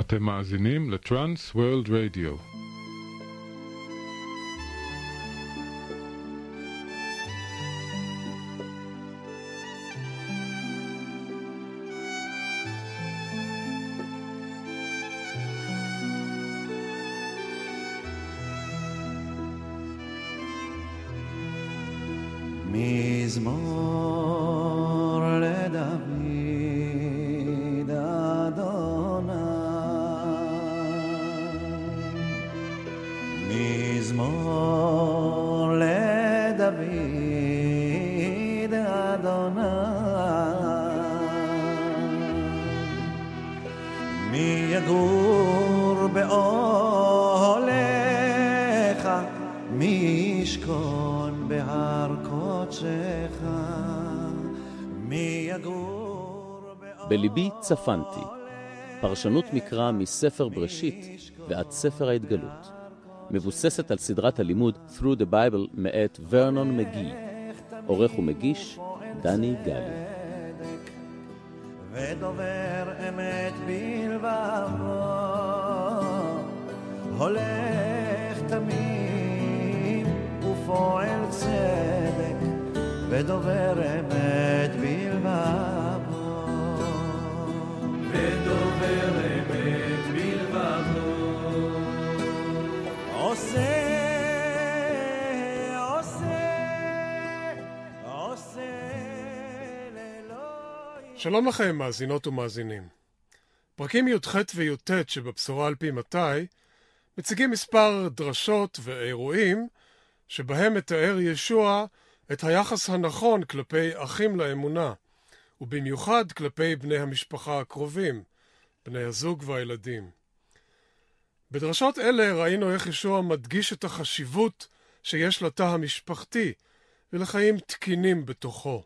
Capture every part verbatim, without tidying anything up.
אתם מאזינים לטרנס וורלד רדיו. מזמור לדוד אדוני, מזמור לדוד אדוני, מי יגור באוהליך, מי ישכון בהר קודשך, מי יגור בליבי צפנתי, פרשנות מקרא מספר בראשית ועד ספר ההתגלות, מבוססת על סדרת הלימוד Through the Bible מאת ורנון מגי, עורך ומגיש דני גלי. ודובר אמת בלבבו, הולך תמים ופועל צדק, ודובר אמת בלבבו, ודובר אמת בלבבו, עושה שלום לכם מאזינות ומאזינים. פרקים י"ח וי"ט שבבשורה על פי מתי מציגים מספר דרשות ואירועים שבהם מתאר ישוע את היחס הנכון כלפי אחים לאמונה, ובמיוחד כלפי בני המשפחה הקרובים, בני הזוג והילדים. בדרשות אלה ראינו איך ישוע מדגיש את החשיבות שיש לתא המשפחתי ולחיים תקינים בתוכו.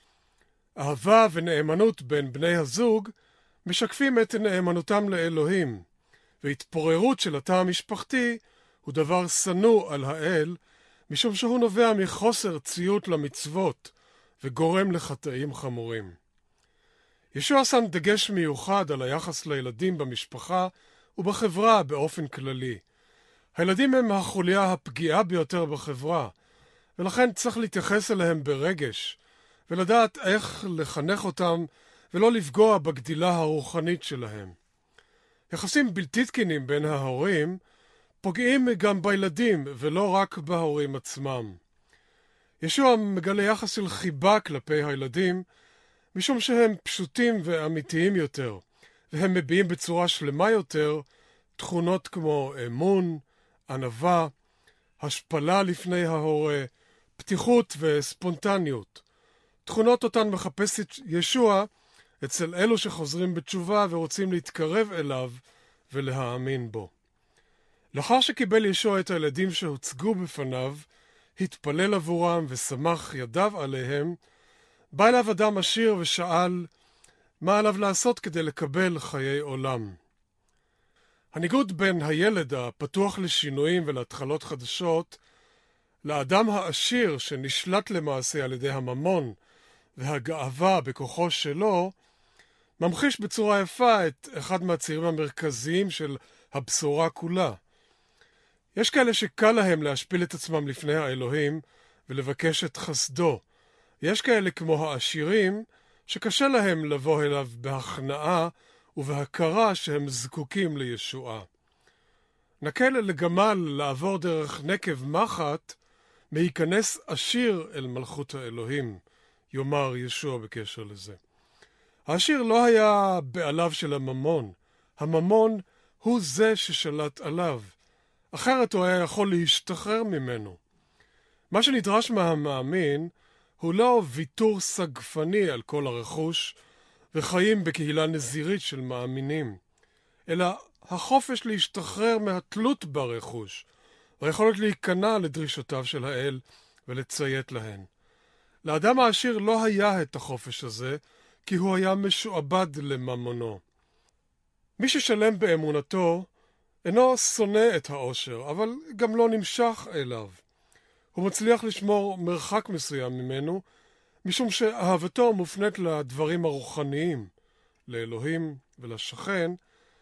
אהבה ונאמנות בין בני הזוג משקפים את נאמנותם לאלוהים, והתפוררות של התא המשפחתי הוא דבר שנוא על האל, משום שהוא נובע מחוסר ציות למצוות וגורם לחטאים חמורים. ישוע שם דגש מיוחד על היחס לילדים במשפחה ובחברה באופן כללי. הילדים הם החוליה הפגיעה ביותר בחברה, ולכן צריך להתייחס אליהם ברגש, ולדעת איך לחנך אותם ולא לפגוע בגדילה הרוחנית שלהם. יחסים בלתי תקינים בין ההורים פוגעים גם בילדים ולא רק בהורים עצמם. ישוע מגלה יחס של חיבה כלפי הילדים, משום שהם פשוטים ואמיתיים יותר, והם מביעים בצורה שלמה יותר תכונות כמו אמון, ענווה, השפלה לפני ההורה, פתיחות וספונטניות. תכונות אותן מחפש ישוע אצל אלו שחוזרים בתשובה ורוצים להתקרב אליו ולהאמין בו. לאחר שקיבל ישוע את הילדים שהוצגו בפניו, התפלל עבורם ושמח ידיו עליהם, בא אליו אדם עשיר ושאל מה עליו לעשות כדי לקבל חיי עולם. הניגוד בין הילד הפתוח לשינויים ולהתחלות חדשות, לאדם העשיר שנשלט למעשה על ידי הממון והגאווה בכוחו שלו, ממחיש בצורה יפה את אחד מהצירים המרכזיים של הבשורה כולה. יש כאלה שקל להם להשפיל את עצמם לפני האלוהים ולבקש את חסדו. יש כאלה כמו העשירים שקשה להם לבוא אליו בהכנעה ובהכרה שהם זקוקים לישועה. נקל לגמל לעבור דרך נקב מחט, להיכנס עשיר אל מלכות האלוהים, יאמר ישוע בקשר לזה. העשיר לא היה בעליו של הממון. הממון הוא זה ששלט עליו. אחרת הוא היה יכול להשתחרר ממנו. מה שנדרש מהמאמין הוא לא ויתור סגפני על כל הרכוש וחיים בקהילה נזירית של מאמינים, אלא החופש להשתחרר מהתלות ברכוש, והיכולת להיכנע לדרישותיו של האל ולציית להן. לאדם העשיר לא היה את החופש הזה, כי הוא היה משועבד לממונו. מי ששלם באמונתו אינו שונא את העושר, אבל גם לא נמשך אליו. הוא מצליח לשמור מרחק מסוים ממנו, משום שאהבתו מופנית לדברים הרוחניים, לאלוהים ולשכן,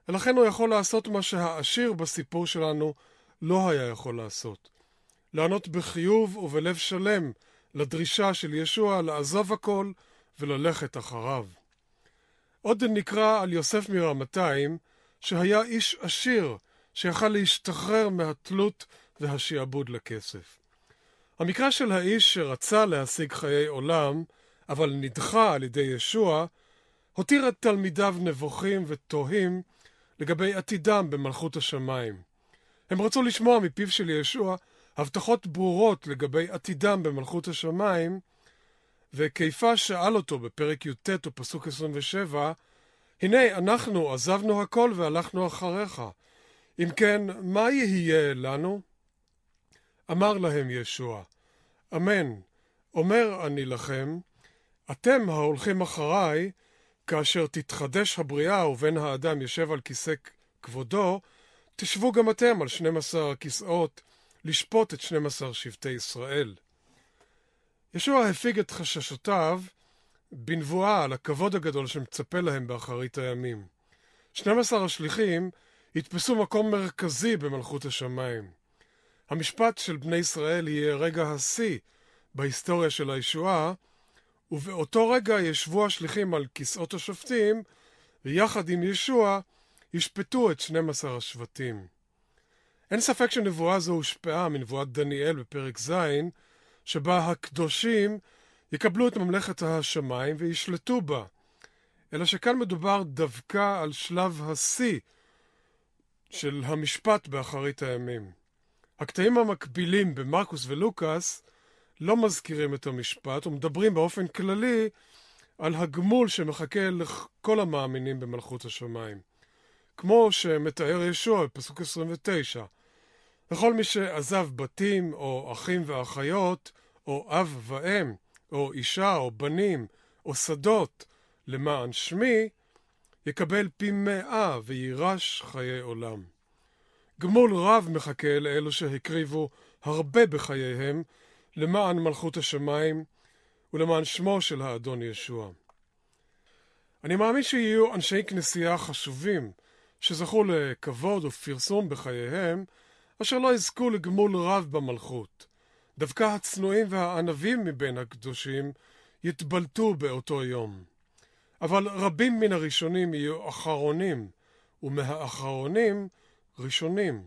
ולכן הוא יכול לעשות מה שהעשיר בסיפור שלנו לא היה יכול לעשות. לענות בחיוב ובלב שלם לדרישה של ישוע לעזוב הכל וללכת אחריו. עוד נקרא על יוסף מרמתיים שהיה איש עשיר שיכל להשתחרר מהתלות והשיעבוד לכסף. המקרה של האיש שרצה להשיג חיי עולם, אבל נדחה על ידי ישוע, הותיר את תלמידיו נבוכים ותוהים לגבי עתידם במלכות השמיים. הם רצו לשמוע מפיו של ישוע הבטחות ברורות לגבי עתידם במלכות השמיים, וכיפה שאל אותו בפרק י"ט ופסוק עשרים ושבע, הנה אנחנו עזבנו הכל והלכנו אחריך, אם כן מה יהיה לנו? אמר להם ישוע, אמן, אומר אני לכם, אתם ההולכים אחריי, כאשר תתחדש הבריאה ובן האדם ישב על כיסא כבודו, תשבו גם אתם על שנים עשר כיסאות, לשפוט את שנים עשר שבטי ישראל. ישוע הפיג את חששותיו בנבואה על הכבוד הגדול שמצפה להם באחרית הימים. שנים עשר השליחים יתפסו מקום מרכזי במלכות השמיים. המשפט של בני ישראל יהיה רגע השיא בהיסטוריה של הישועה, ובאותו רגע ישבו השליחים על כיסאות השופטים, ויחד עם ישוע ישפטו את שנים עשר השבטים. אין ספק שנבואה זו הושפעה מנבואת דניאל בפרק ז', שבה הקדושים יקבלו את ממלכת השמיים וישלטו בה. אלא שכאן מדובר דווקא על שלב השיא של המשפט באחרית הימים. הקטעים המקבילים במרקוס ולוקאס לא מזכירים את המשפט ומדברים באופן כללי על הגמול שמחכה לכל המאמינים במלכות השמיים. כמו שמתאר ישוע בפסוק עשרים ותשע. לכל מי שעזב בתים או אחים ואחיות או אב ואם או אישה או בנים או שדות למען שמי, יקבל פי מאה וירש חיי עולם. גמול רב מחכה לאלו שהקריבו הרבה בחייהם למען מלכות השמיים ולמען שמו של האדון ישוע. אני מאמין שיהיו אנשי כנסייה חשובים שזכו לכבוד ופרסום בחייהם, אשר לא יזכו לגמול רב במלכות. דווקא הצנועים והענבים מבין הקדושים יתבלטו באותו יום. אבל רבים מן הראשונים יהיו אחרונים, ומהאחרונים ראשונים.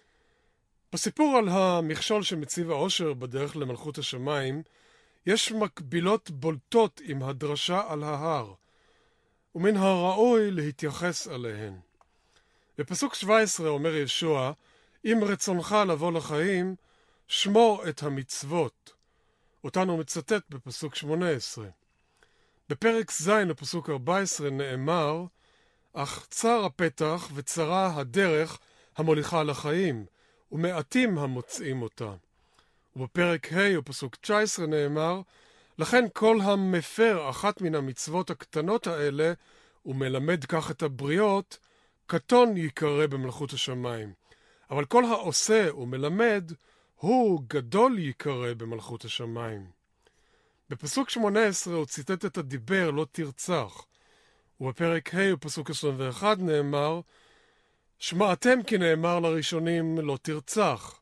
בסיפור על המכשול שמציב העושר בדרך למלכות השמיים, יש מקבילות בולטות עם הדרשה על ההר, ומן הראוי להתייחס עליהן. בפסוק שבע עשרה אומר ישוע, אם רצונך לבוא לחיים, שמור את המצוות. אותנו מצטט בפסוק שמונה עשרה. בפרק ז' בפסוק ארבע עשרה נאמר, אך צר הפתח וצרה הדרך המוליכה לחיים, ומעטים המוצאים אותה. ובפרק ה' בפסוק תשע עשרה נאמר, לכן כל המפר אחת מן המצוות הקטנות האלה, ומלמד כך את הבריות, קטון יקרא במלכות השמיים. אבל כל העושה ומלמד, הוא גדול יקרא במלכות השמיים. בפסוק שמונה עשרה הוא ציטט את הדיבר לא תרצח, ובפרק ה' בפסוק עשרים ואחת נאמר, שמעתם כי נאמר לראשונים לא תרצח.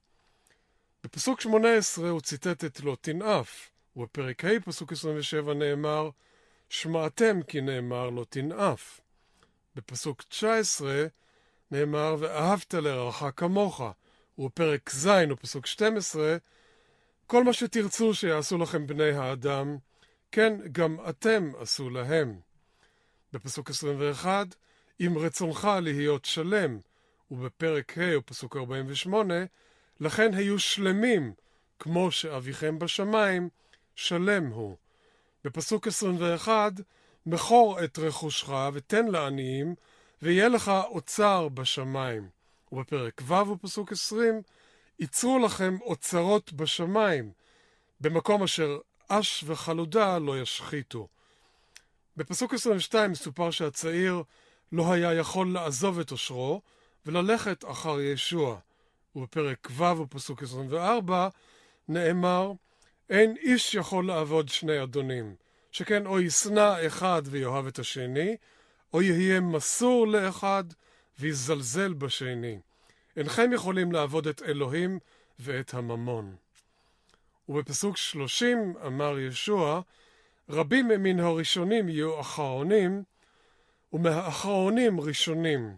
בפסוק שמונה עשרה הוא ציטט את לא תנאף, ובפרק ה' פסוק עשרים ושבע נאמר, שמעתם כי נאמר לא תנאף. בפסוק תשע עשרה נאמר, ואהבת לרעך כמוך, ובפרק ז' ופסוק שתים עשרה, כל מה שתרצו שיעשו לכם בני האדם, כן גם אתם עשו להם. בפסוק עשרים ואחת, אם רצונך להיות שלם, ובפרק ה' ופסוק ארבעים ושמונה, לכן היו שלמים, כמו שאביכם בשמיים, שלם הוא. בפסוק עשרים ואחת, מכור את רכושך ותן לעניים, ויהיה לך אוצר בשמיים. ובפרק ו' ופסוק עשרים, ייצרו לכם אוצרות בשמיים, במקום אשר אש וחלודה לא ישחיתו. בפסוק עשרים ושתיים מסופר שהצעיר לא היה יכול לעזוב את אושרו וללכת אחר ישוע. ובפרק ו' ופסוק עשרים וארבע נאמר, אין איש יכול לעבוד שני אדונים, שכן או ישנא אחד ויאהב את השני, או יהיה מסור לאחד ויזלזל בשני. אינכם יכולים לעבוד את אלוהים ואת הממון. ובפסוק שלושים אמר ישוע, רבים מן הראשונים יהיו אחרונים, ומהאחרונים ראשונים.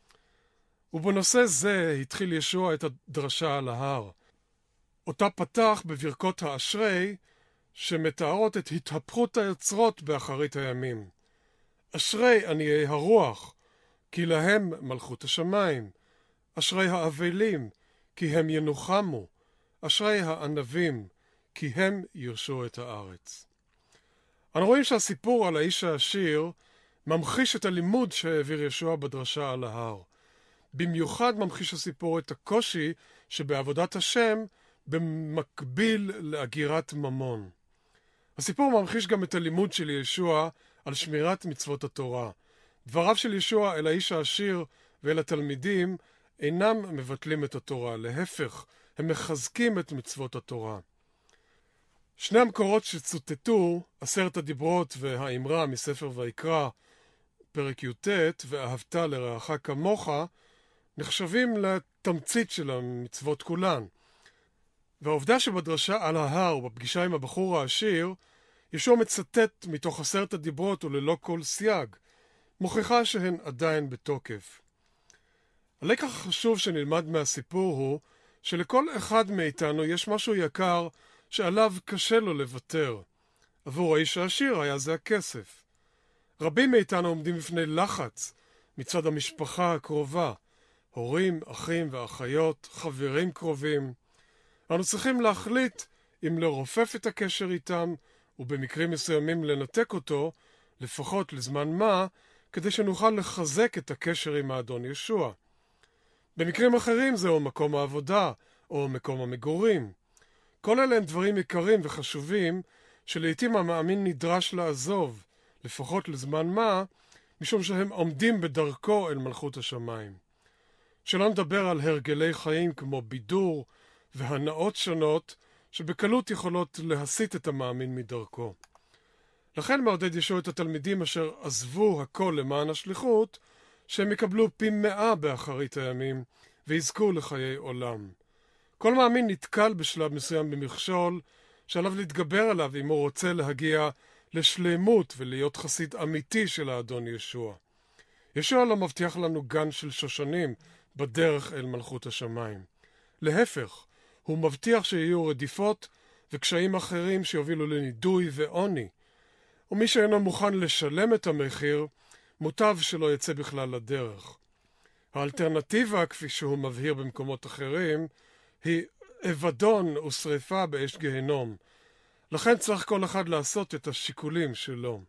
ובנושא זה התחיל ישוע את הדרשה על ההר. אותה פתח בברכות האשרי, שמתארות את התהפכות היוצרות באחרית הימים. אשרי עניי הרוח, כי להם מלכות השמיים. אשרי האבלים, כי הם ינוחמו. אשרי הענבים, כי הם ירשו את הארץ. אנו רואים שהסיפור על האיש העשיר ממחיש את הלימוד שהעביר ישוע בדרשה על ההר. במיוחד ממחיש הסיפור את הקושי שבעבודת השם במקביל לאגירת ממון. הסיפור ממחיש גם את הלימוד של ישוע על שמירת מצוות התורה. דבריו של ישוע אל האיש העשיר ואל התלמידים אינם מבטלים את התורה, להפך, הם מחזקים את מצוות התורה. שני המקורות שצוטטו, עשרת הדיברות והאמרה מספר ויקרא, פרק י"ט, ואהבת לרעך כמוך, נחשבים לתמצית של המצוות כולן. והעובדה שבדרשה על ההר ובפגישה עם הבחור העשיר, ישוע מצטט מתוך עשרת הדיברות וללא כל סייג, מוכיחה שהן עדיין בתוקף. הלקח החשוב שנלמד מהסיפור הוא שלכל אחד מאיתנו יש משהו יקר שעליו קשה לו לוותר. עבור האיש העשיר היה זה הכסף. רבים מאיתנו עומדים בפני לחץ מצד המשפחה הקרובה, הורים, אחים ואחיות, חברים קרובים. אנו צריכים להחליט אם לרופף את הקשר איתם, ובמקרים מסוימים לנתק אותו, לפחות לזמן מה, כדי שנוכל לחזק את הקשר עם האדון ישוע. במקרים אחרים זהו מקום העבודה, או מקום המגורים. כל אלה הם דברים יקרים וחשובים, שלעיתים המאמין נדרש לעזוב, לפחות לזמן מה, משום שהם עומדים בדרכו אל מלכות השמיים. שלא נדבר על הרגלי חיים כמו בידור והנאות שונות, שבקלות יכולות להסיט את המאמין מדרכו. לכן מעודד ישוע את התלמידים אשר עזבו הכל למען השליחות, שהם יקבלו פי מאה באחרית הימים, ויזכו לחיי עולם. כל מאמין נתקל בשלב מסוים במכשול, שעליו להתגבר עליו אם הוא רוצה להגיע לשלמות ולהיות חסיד אמיתי של האדון ישוע. ישוע לא מבטיח לנו גן של שושנים בדרך אל מלכות השמיים. להפך, הוא מבטיח שיהיו רדיפות וקשיים אחרים שיובילו לנידוי ועוני. ומי שאינו מוכן לשלם את המחיר, מוטב שלא יצא בכלל לדרך. האלטרנטיבה, כפי שהוא מבהיר במקומות אחרים, היא אבדון ושריפה באש גהנום. לכן צריך כל אחד לעשות את השיקולים שלו.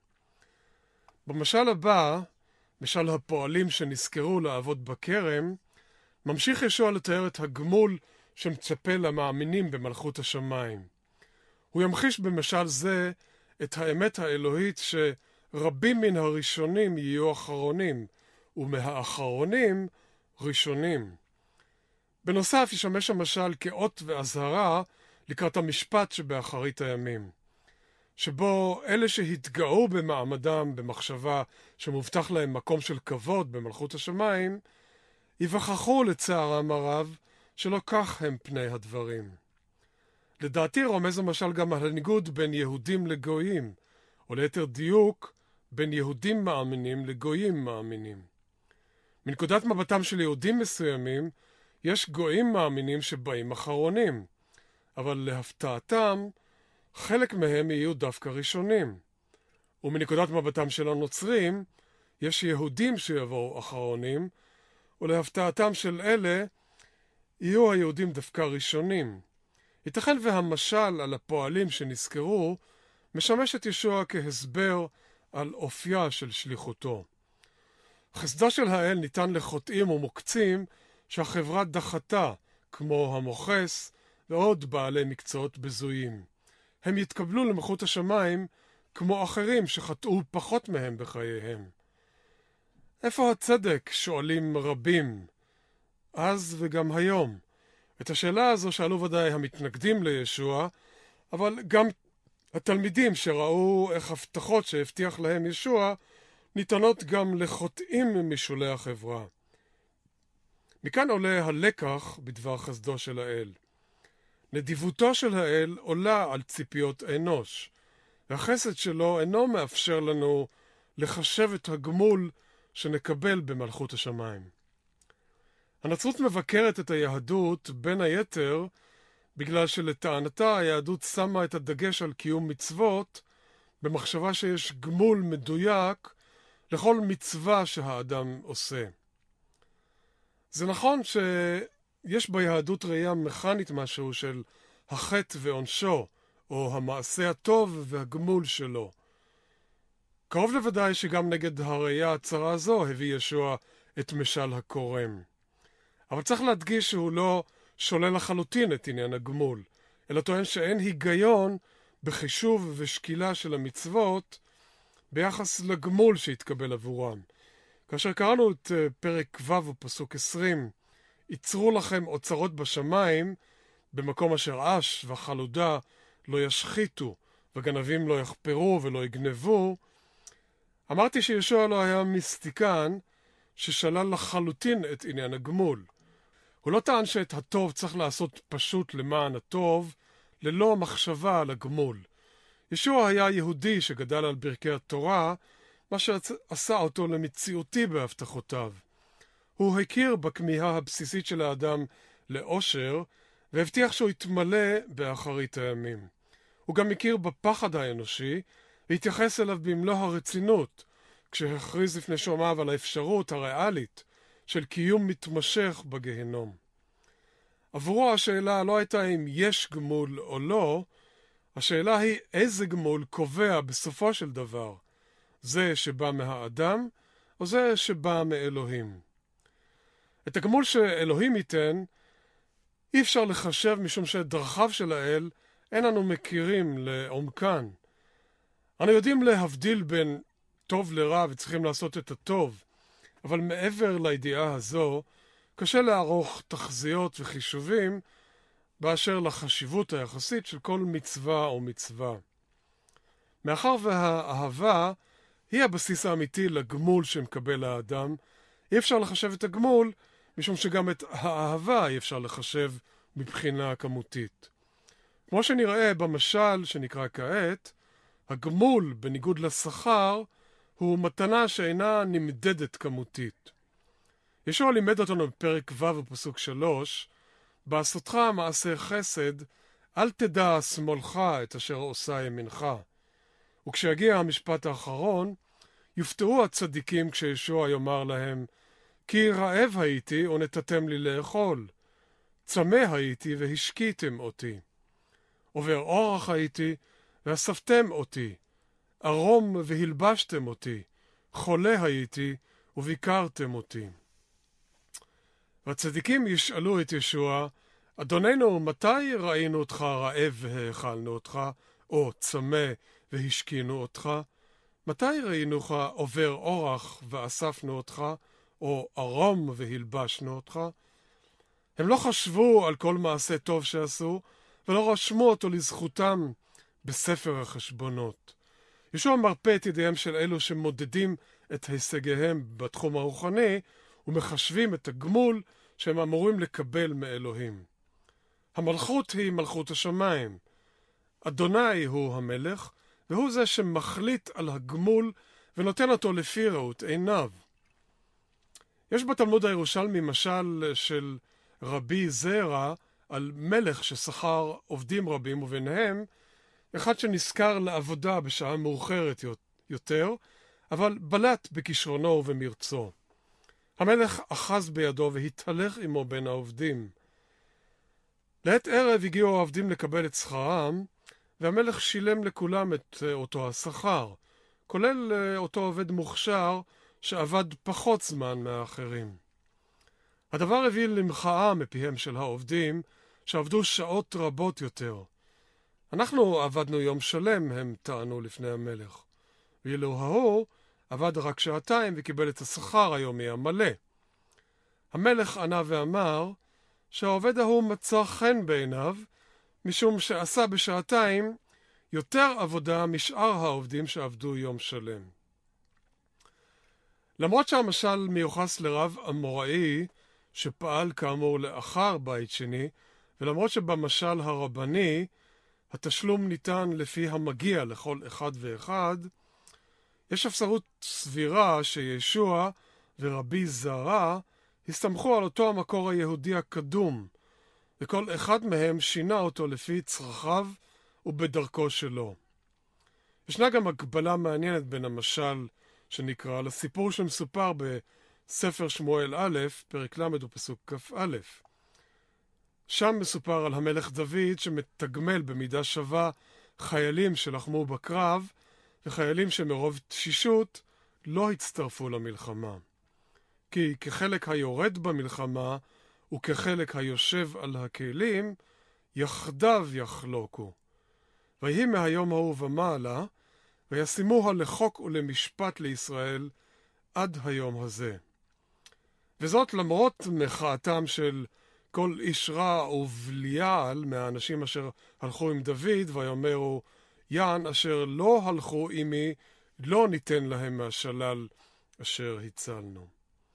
במשל הבא, משל הפועלים שנזכרו לעבוד בכרם, ממשיך ישוע לתאר את הגמול שמצפה למאמינים במלכות השמיים. הוא ימחיש במשל זה את האמת האלוהית שרבים מן הראשונים יהיו אחרונים, ומהאחרונים ראשונים. בנוסף ישמש המשל כאות ואזהרה לקראת המשפט שבאחרית הימים, שבו אלה שהתגאו במעמדם במחשבה שמובטח להם מקום של כבוד במלכות השמיים, יווכחו לצערם הרב שלא כך הם פני הדברים. לדעתי רומז המשל גם על הניגוד בין יהודים לגויים, או ליתר דיוק, בין יהודים מאמינים לגויים מאמינים. מנקודת מבטם של יהודים מסוימים, יש גויים מאמינים שבאים אחרונים, אבל להפתעתם, חלק מהם יהיו דווקא ראשונים. ומנקודת מבטם של הנוצרים, יש יהודים שיבואו אחרונים, ולהפתעתם של אלה, יהיו היהודים דווקא ראשונים. ייתכן והמשל על הפועלים שנזכרו, משמש את ישוע כהסבר על אופייה של שליחותו. חסדה של האל ניתן לחוטאים ומוקצים שהחברה דחתה, כמו המוכס ועוד בעלי מקצועות בזויים. הם יתקבלו למלכות השמיים כמו אחרים שחטאו פחות מהם בחייהם. איפה הצדק? שואלים רבים, אז וגם היום. את השאלה הזו שאלו ודאי המתנגדים לישוע, אבל גם התלמידים שראו איך הבטחות שהבטיח להם ישוע ניתנות גם לחוטאים משולי החברה. מכאן עולה הלקח בדבר חסדו של האל. נדיבותו של האל עולה על ציפיות אנוש, והחסד שלו אינו מאפשר לנו לחשב את הגמול שנקבל במלכות השמיים. הנצרות מבקרת את היהדות בין היתר בגלל שלטענתה היהדות שמה את הדגש על קיום מצוות במחשבה שיש גמול מדויק לכל מצווה שהאדם עושה. זה נכון שיש ביהדות ראייה מכנית משהו של החטא ועונשו, או המעשה הטוב והגמול שלו. קרוב לוודאי שגם נגד הראייה הצרה הזו הביא ישוע את משל הקורם. אבל צריך להדגיש שהוא לא שולל לחלוטין את עניין הגמול, אלא טוען שאין היגיון בחישוב ושקילה של המצוות ביחס לגמול שהתקבל עבורם. כאשר קראנו את פרק ו' ופסוק עשרים, יצרו לכם אוצרות בשמיים, במקום אשר אש וחלודה לא ישחיתו, וגנבים לא יחפרו ולא יגנבו, אמרתי שישוע לא היה מיסטיקן ששלל לחלוטין את עניין הגמול. הוא לא טען שאת הטוב צריך לעשות פשוט למען הטוב, ללא מחשבה על הגמול. ישוע היה יהודי שגדל על ברכי התורה, מה שעשה אותו למציאותי בהבטחותיו. הוא הכיר בכמיהה הבסיסית של האדם לאושר, והבטיח שהוא יתמלא באחרית הימים. הוא גם הכיר בפחד האנושי, והתייחס אליו במלוא הרצינות, כשהכריז לפני שומעיו על האפשרות הריאלית של קיום מתמשך בגהנום. עבורו השאלה לא הייתה אם יש גמול או לא, השאלה היא איזה גמול קובע בסופו של דבר, זה שבא מהאדם או זה שבא מאלוהים. את הגמול שאלוהים ייתן אי אפשר לחשב משום שדרכיו של האל אין אנו מכירים לעומקן. אנו יודעים להבדיל בין טוב לרע וצריכים לעשות את הטוב, אבל מעבר לידיעה הזו קשה לערוך תחזיות וחישובים באשר לחשיבות היחסית של כל מצווה או מצווה. מאחר והאהבה היא הבסיס האמיתי לגמול שמקבל האדם, אי אפשר לחשב את הגמול, משום שגם את האהבה אי אפשר לחשב מבחינה כמותית. כמו שנראה במשל שנקרא כעת, הגמול בניגוד לשכר הוא מתנה שאינה נמדדת כמותית. ישוע לימד אותנו בפרק ו' ופסוק שלוש, בעשותך מעשה חסד, אל תדע שמאלך את אשר עושה ימינך. וכשיגיע המשפט האחרון, יופתעו הצדיקים כשישוע יאמר להם, כי רעב הייתי ונתתם לי לאכול, צמא הייתי והשקיתם אותי, עובר אורח הייתי ואספתם אותי, ערום והלבשתם אותי, חולה הייתי וביקרתם אותי. והצדיקים ישאלו את ישוע, אדוננו, מתי ראינו אותך רעב והאכלנו אותך, או צמא והשקינו אותך? מתי ראינוך עובר אורח ואספנו אותך, או ערום והלבשנו אותך? הם לא חשבו על כל מעשה טוב שעשו, ולא רשמו אותו לזכותם בספר החשבונות. ישוע מרפא את ידיהם של אלו שמודדים את הישגיהם בתחום הרוחני, ומחשבים את הגמול שהם אמורים לקבל מאלוהים. המלכות היא מלכות השמיים. אדוני הוא המלך, והוא זה שמחליט על הגמול ונותן אותו לפי ראות עיניו. יש בתלמוד הירושלמי משל של רבי זרע על מלך ששכר עובדים רבים, וביניהם אחד שנזכר לעבודה בשעה מאוחרת יותר, אבל בלט בכישרונו ובמרצו. המלך אחז בידו והתהלך עמו בין העובדים. לעת ערב הגיעו העובדים לקבל את שכרם, והמלך שילם לכולם את אותו השכר, כולל אותו עובד מוכשר שעבד פחות זמן מהאחרים. הדבר הביא למחאה מפיהם של העובדים, שעבדו שעות רבות יותר. אנחנו עבדנו יום שלם, הם טענו לפני המלך. ואילו ההוא עבד רק שעתיים וקיבל את השכר היומי המלא. המלך ענה ואמר שהעובד ההוא מצא חן בעיניו, משום שעשה בשעתיים יותר עבודה משאר העובדים שעבדו יום שלם. למרות שהמשל מיוחס לרב אמוראי שפעל כאמור לאחר בית שני, ולמרות שבמשל הרבני התשלום ניתן לפי המגיע לכל אחד ואחד, יש אפשרות סבירה שישוע ורבי זרע הסתמכו על אותו המקור היהודי הקדום, וכל אחד מהם שינה אותו לפי צרכיו ובדרכו שלו. ישנה גם הקבלה מעניינת בין המשל שנקרא לסיפור שמסופר בספר שמואל א', פרק ל' ופסוק כ"א. שם מסופר על המלך דוד שמתגמל במידה שווה חיילים שלחמו בקרב, וחיילים שמרוב תשישות לא הצטרפו למלחמה. כי כחלק היורד במלחמה וכחלק היושב על הכלים, יחדיו יחלוקו. ויהי מהיום ההוא ומעלה, וישימוה לחוק ולמשפט לישראל עד היום הזה. וזאת למרות מחאתם של כל איש רע ובליעל מהאנשים אשר הלכו עם דוד, ויאמרו, יען אשר לא הלכו עמי, לא ניתן להם מהשלל אשר הצלנו.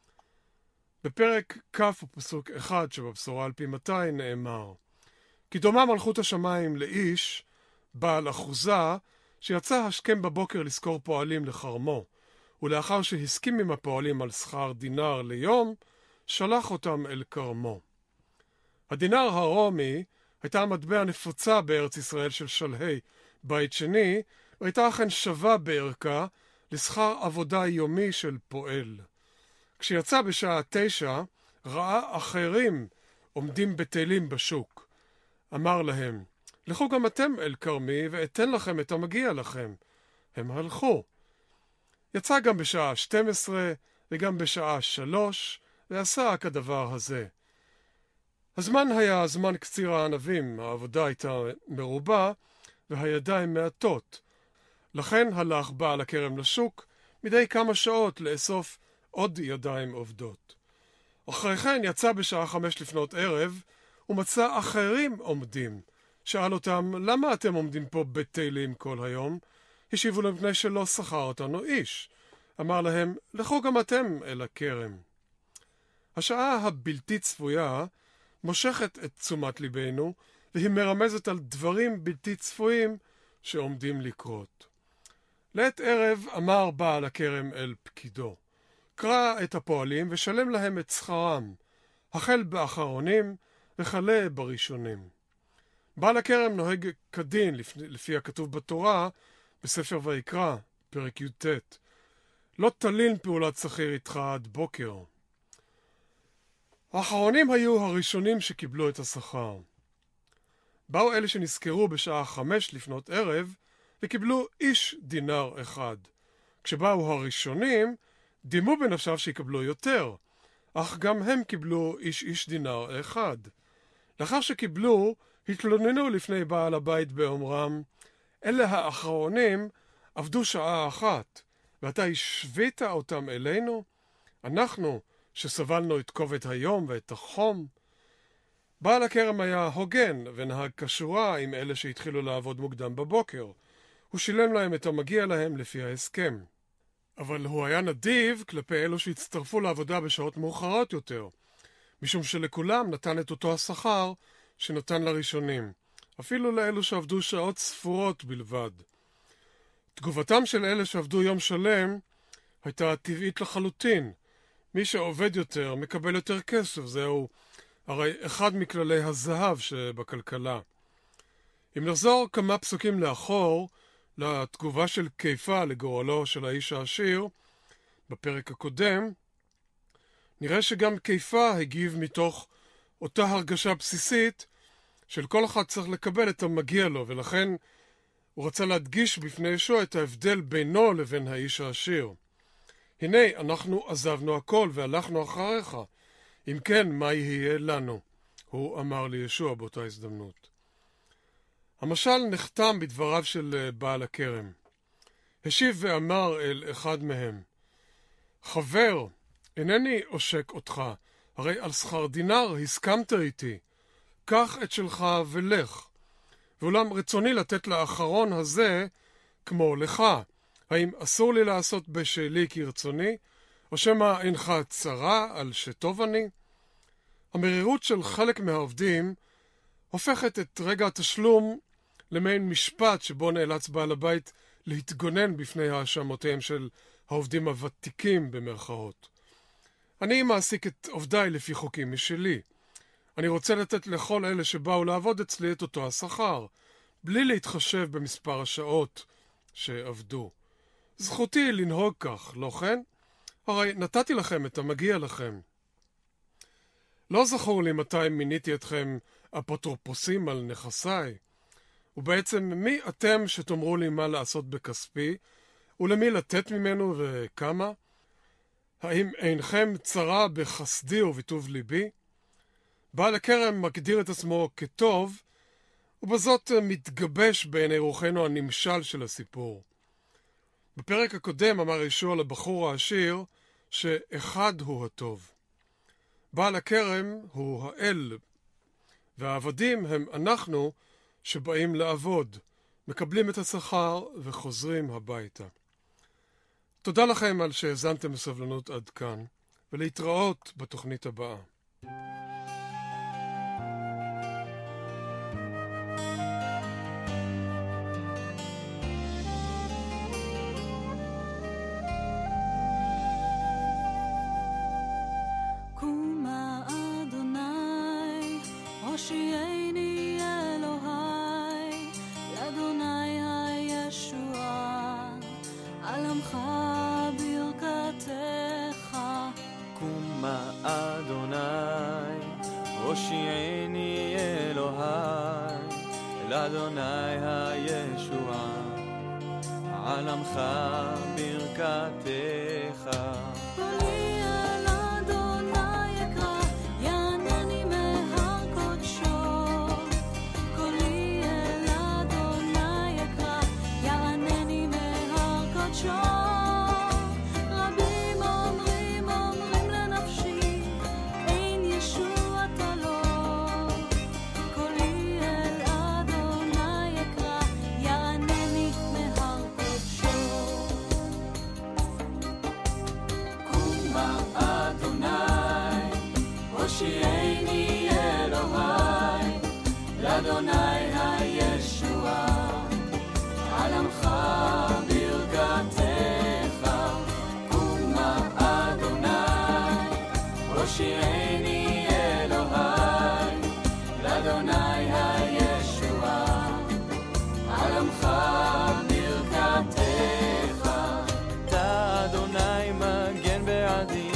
בפרק כ' ופסוק אחד שבבשורה על פי מתי נאמר, כי דומה מלכות השמיים לאיש, בעל אחוזה, שיצא השכם בבוקר לזכור פועלים לחרמו, ולאחר שהסכים עם הפועלים על שכר דינר ליום, שלח אותם אל כרמו. הדינר הרומי הייתה המטבע הנפוצה בארץ ישראל של שלהי בית שני, והייתה אכן שווה בערכה לשכר עבודה יומי של פועל. כשיצא בשעה תשע, ראה אחרים עומדים בטלים בשוק. אמר להם, לכו גם אתם אל כרמי ואתן לכם את המגיע לכם. הם הלכו. יצא גם בשעה שתים עשרה וגם בשעה שלוש, ועשה כדבר הזה. הזמן היה זמן קציר הענבים, העבודה הייתה מרובה והידיים מעטות. לכן הלך בעל הכרם לשוק מדי כמה שעות לאסוף עוד ידיים עובדות. אחרי כן יצא בשעה חמש לפנות ערב ומצא אחרים עומדים. שאל אותם, למה אתם עומדים פה בתלים כל היום? השיבו להם, מפני שלא שכר אותנו איש. אמר להם, לכו גם אתם אל הכרם. השעה הבלתי צפויה מושכת את תשומת ליבנו, והיא מרמזת על דברים בלתי צפויים שעומדים לקרות. לעת ערב אמר בעל הכרם אל פקידו, קרא את הפועלים ושלם להם את שכרם, החל באחרונים וכלה בראשונים. בעל הכרם נוהג כדין לפי, לפי הכתוב בתורה בספר ויקרא, פרק י"ט, לא תלין פעולת שכיר איתך עד בוקר. האחרונים היו הראשונים שקיבלו את השכר. באו אלה שנזכרו בשעה חמש לפנות ערב וקיבלו איש דינר אחד. כשבאו הראשונים, דימו בנפשם שיקבלו יותר, אך גם הם קיבלו איש איש דינר אחד. לאחר שקיבלו, התלוננו לפני בעל הבית באומרם, אלה האחרונים עבדו שעה אחת, ואתה השווית אותם אלינו? אנחנו, שסבלנו את כובד היום ואת החום. בעל הכרם היה הוגן ונהג כשורה עם אלה שהתחילו לעבוד מוקדם בבוקר. הוא שילם להם את המגיע להם לפי ההסכם. אבל הוא היה נדיב כלפי אלו שהצטרפו לעבודה בשעות מאוחרות יותר, משום שלכולם נתן את אותו השכר שנתן לראשונים, אפילו לאלו שעבדו שעות ספורות בלבד. תגובתם של אלה שעבדו יום שלם הייתה טבעית לחלוטין. מי שעובד יותר מקבל יותר כסף, זהו הרי אחד מכללי הזהב שבכלכלה. אם נחזור כמה פסוקים לאחור לתגובה של קיפה לגורלו של האיש העשיר בפרק הקודם, נראה שגם קיפה הגיב מתוך אותה הרגשה בסיסית של כל אחד צריך לקבל את המגיע לו, ולכן הוא רצה להדגיש בפני ישוע את ההבדל בינו לבין האיש העשיר. הנה, אנחנו עזבנו הכל והלכנו אחריך. אם כן, מה יהיה לנו? הוא אמר לישוע באותה הזדמנות. המשל נחתם בדבריו של בעל הכרם. השיב ואמר אל אחד מהם, חבר, אינני עושק אותך, הרי על שכר דינר הסכמת איתי. קח את שלך ולך. ואולם רצוני לתת לאחרון הזה כמו לך. האם אסור לי לעשות בשלי כרצוני, או שמא אינך צרה על שטוב אני? המרירות של חלק מהעובדים הופכת את רגע התשלום למעין משפט שבו נאלץ בעל הבית להתגונן בפני האשמותיהם של העובדים הוותיקים במרכאות. אני מעסיק את עובדיי לפי חוקים משלי. אני רוצה לתת לכל אלה שבאו לעבוד אצלי את אותו השכר, בלי להתחשב במספר השעות שעבדו. זכותי לנהוג כך, לא כן? הרי נתתי לכם את המגיע לכם. לא זכור לי מתי מיניתי אתכם אפוטרופוסים על נכסיי, ובעצם מי אתם שתאמרו לי מה לעשות בכספי, ולמי לתת ממנו וכמה? האם אינכם צרה בחסדי וביטוב ליבי? בעל הכרם מגדיר את עצמו כטוב, ובזאת מתגבש בעיני רוחנו הנמשל של הסיפור. בפרק הקודם אמר ישוע לבחור העשיר שאחד הוא הטוב. בעל הכרם הוא האל, והעבדים הם אנחנו שבאים לעבוד, מקבלים את השכר וחוזרים הביתה. תודה לכם על שהאזנתם בסבלנות עד כאן, ולהתראות בתוכנית הבאה. הושיעני אלוהי, לאדוני הישועה, על עמך ברכתך. קומה אדוני, הושיעני אלוהי, לאדוני הישועה, על עמך ברכתך. הושיעני אלוהי, לאדוני הישועה, על עמך ברכתך. קומה אדוני, הושיעני אלוהי, לאדוני הישועה, על עמך ברכתך. אתה אדוני מגן בעדי,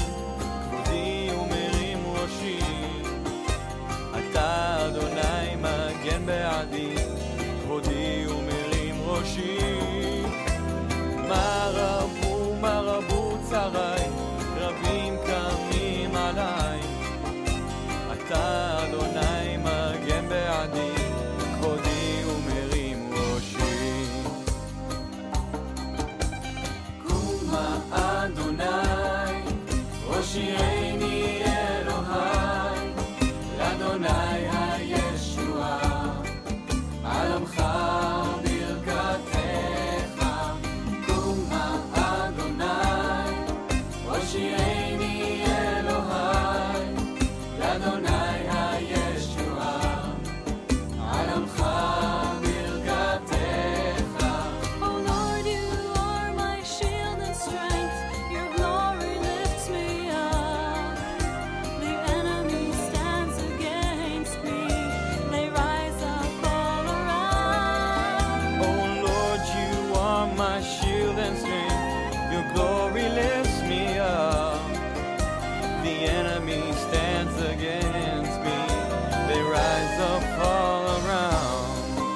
אתה אדוני מגן בעדי, כבודי ומרים ראשי. מה רבו, מה רבו צרי, רבים קמים עלי. אתה אדוני מגן בעדי, כבודי ומרים ראשי. קומה אדוני, הושיעני אלוהי, לאדוני הישועה, על עמך ברכתך. קומה אדוני, הושיעני אלוהי, לאדוני הישועה, על עמך ברכתך. Oh Lord, you are my shield and strength, your glory lifts me up. The enemy stands against me, they rise up all around. Oh Lord, you are my shield and strength, your glory lifts me up. The enemy stands against me, they rise up all around.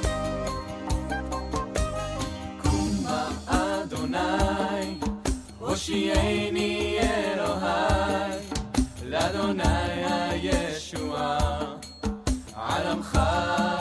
Kuma Adonai, הושיעני אלוהי, לאדוני הישועה, על עמך